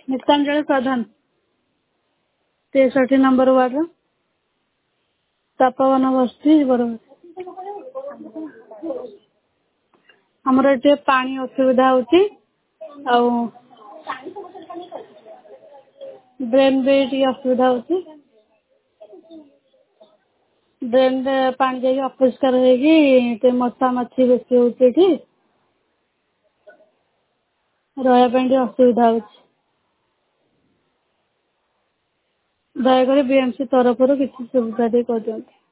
Geetanjali Pradhan 63 number ward Tapovan बस्ती हमर एटे पानी असुविधा होची ड्रेन भी टी असुविधा होची ड्रेन पानी जाई अपरिष्कार होगी मशा मच्छी बेसी होती रहा असुविधा होची दयाकोरी बीएमसी तरफ किसी सुविधा दे कर दियंतु।